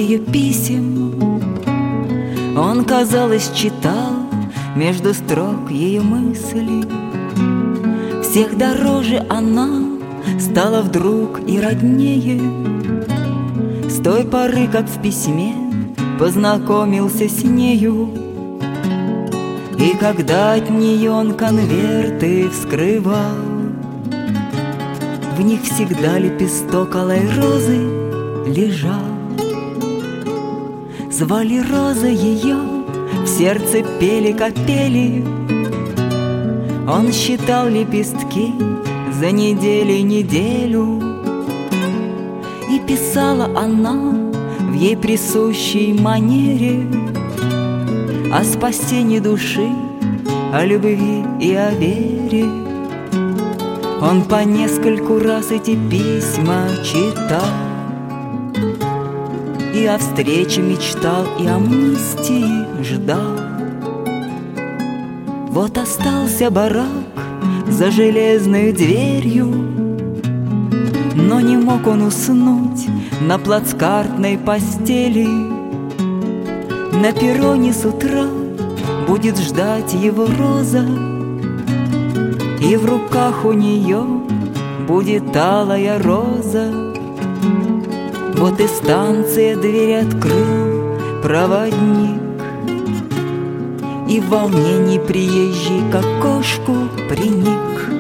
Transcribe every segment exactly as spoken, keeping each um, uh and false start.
ее писем. Он, казалось, читал между строк ее мысли. Всех дороже она стала вдруг и роднее с той поры, как в письме познакомился с нею. И когда от нее он конверты вскрывал, в них всегда лепесток алой розы лежал. Звали Роза ее, в сердце пели капели. Он считал лепестки за недели неделю. И писала она в ей присущей манере о спасении души, о любви и о вере. Он по нескольку раз эти письма читал, и о встрече мечтал, и амнистии ждал. Вот остался барак за железной дверью, но не мог он уснуть на плацкартной постели. На перроне с утра будет ждать его Роза, и в руках у нее будет алая роза. Вот и станция дверь открыл проводник, и в волнении приезжий к окошку приник.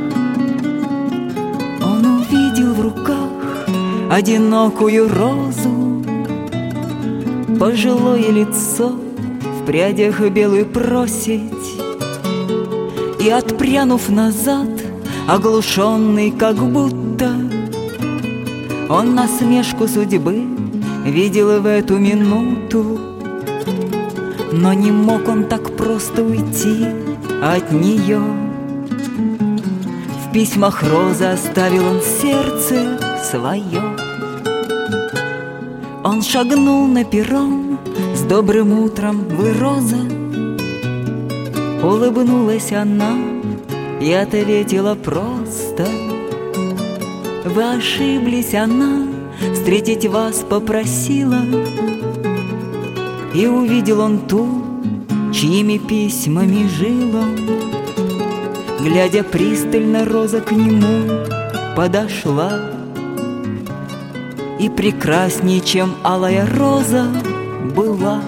Он увидел в руках одинокую розу, пожилое лицо в прядях белую просить. И, отпрянув назад, оглушенный как будто, он насмешку судьбы видел в эту минуту. Но не мог он так просто уйти от нее. В письмах розы оставил он сердце свое. Он шагнул на перрон: с добрым утром, вы, Роза. Улыбнулась она и ответила просто: вы ошиблись, она встретить вас попросила. И увидел он ту, чьими письмами жил он. Глядя пристально, Роза к нему подошла, и прекрасней, чем алая роза, была.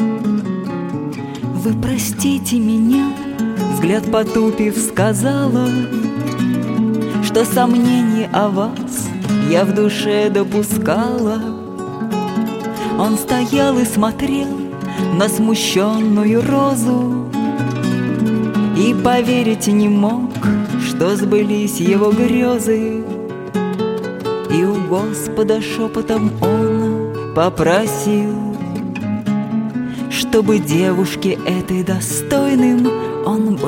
Вы простите меня, взгляд потупив, сказала, что сомнений о вас я в душе допускала. Он стоял и смотрел на смущенную розу и поверить не мог, что сбылись его грезы. И у Господа шепотом он попросил, чтобы девушке этой достойным он был.